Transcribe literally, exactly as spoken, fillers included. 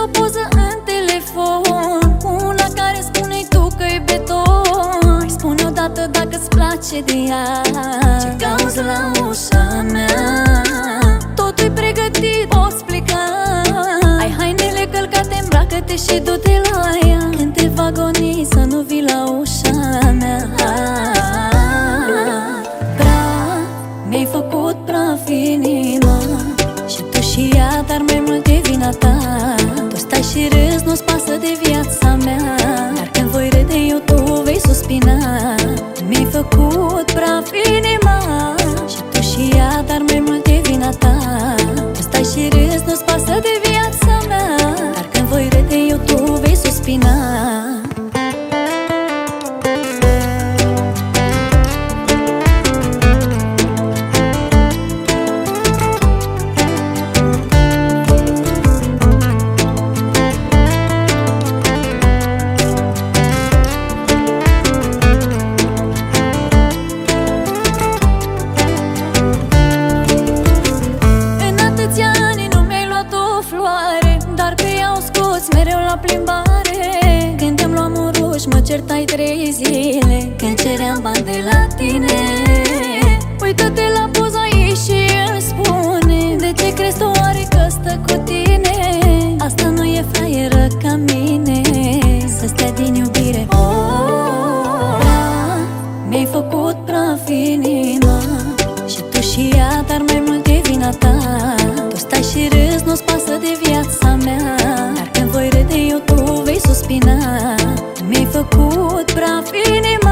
o poză în telefon, una care spune tu că e beton. Mai spune odată dacă-ți place de ea, ce cauți la ușa mea. Totul-i pregătit, poți pleca. Ai hainele călcate, îmbracă-te și du-te la ea. Când te va goni să nu vii la ușa mea. Praf, mi-ai făcut praf inima, și tu și ea, dar mai mult e vina ta. Tu stai și râzi, nu-ți pasă de viața mea, dar când voi râde eu, tu vei suspina. Mi-ai făcut praf inima, și tu și ea, dar mai mult e vina ta. Tu stai și râzi, nu-ți pasă de viața mea, dar când voi râde eu, tu vei suspina. Mereu la plimbare, când te-am luat muruși, mă certai trei zile. Când ceream bani de la tine, uită-te la poza ei și el spune: de ce crezi tu oare că stă cu tine? Asta nu e fraieră ca mine, să stea din iubire. Oh, mi-ai făcut praf inima, și tu și ea, dar mai mult e vina ta. Tu stai și râzi, nu-ți pasă de viața mea, dar când voi râde eu, tu vei suspina. Mi-ai făcut praf inima,